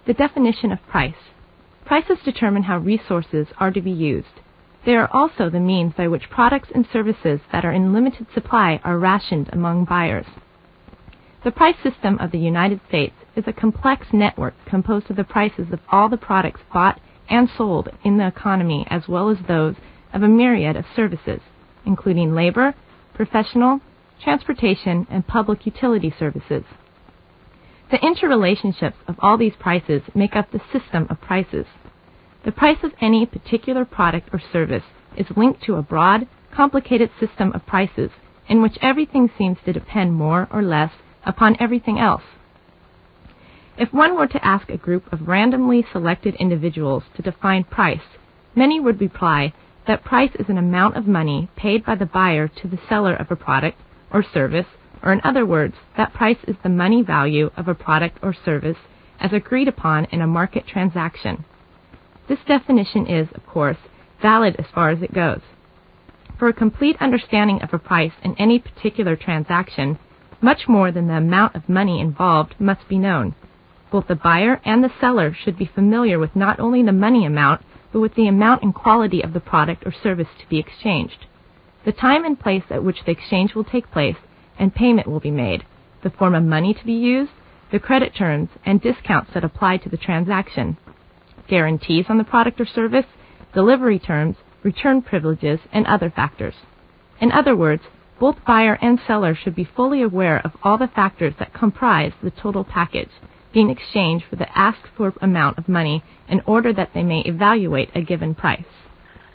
The definition of price. Prices determine how resources are to be used. They are also the means by which products and services that are in limited supply are rationed among buyers. The price system of the United States is a complex network composed of the prices of all the products bought and sold in the economy, as well as those of a myriad of services, including labor, professional, transportation, and public utility services. The interrelationships of all these prices make up the system of prices. The price of any particular product or service is linked to a broad, complicated system of prices in which everything seems to depend more or less upon everything else. If one were to ask a group of randomly selected individuals to define price, many would reply that price is an amount of money paid by the buyer to the seller of a product or service, or in other words, that price is the money value of a product or service as agreed upon in a market transaction. This definition is, of course, valid as far as it goes. For a complete understanding of a price in any particular transaction, much more than the amount of money involved must be known. Both the buyer and the seller should be familiar with not only the money amount, but with the amount and quality of the product or service to be exchanged, the time and place at which the exchange will take place and payment will be made, the form of money to be used, the credit terms and discounts that apply to the transaction, guarantees on the product or service, delivery terms, return privileges, and other factors. In other words, both buyer and seller should be fully aware of all the factors that comprise the total package being exchanged for the asked for amount of money in order that they may evaluate a given price.